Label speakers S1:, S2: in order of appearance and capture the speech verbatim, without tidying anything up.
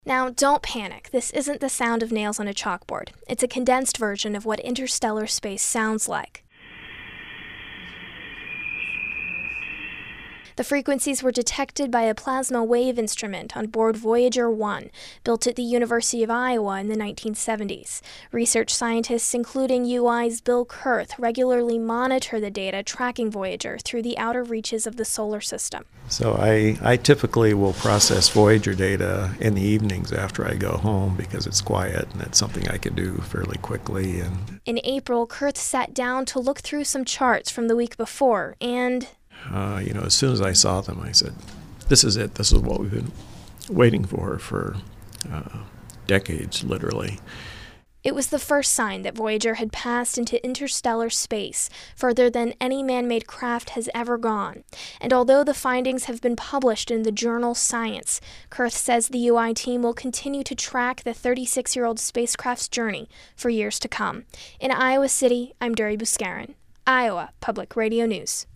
S1: Now, don't panic. This isn't the sound of nails on a chalkboard. It's a condensed version of what interstellar space sounds like. The frequencies were detected by a plasma wave instrument on board Voyager one, built at the University of Iowa in the nineteen seventies. Research scientists, including U I's Bill Kurth, regularly monitor the data tracking Voyager through the outer reaches of the solar system.
S2: So I, I typically will process Voyager data in the evenings after I go home because it's quiet and it's something I can do fairly quickly. And
S1: in April, Kurth sat down to look through some charts from the week before, and
S2: Uh, you know, as soon as I saw them, I said, this is it. This is what we've been waiting for for uh, decades, literally.
S1: It was the first sign that Voyager had passed into interstellar space, further than any man-made craft has ever gone. And although the findings have been published in the journal Science, Kurth says the U I team will continue to track the thirty-six-year-old spacecraft's journey for years to come. In Iowa City, I'm Duri Buscarin, Iowa Public Radio News.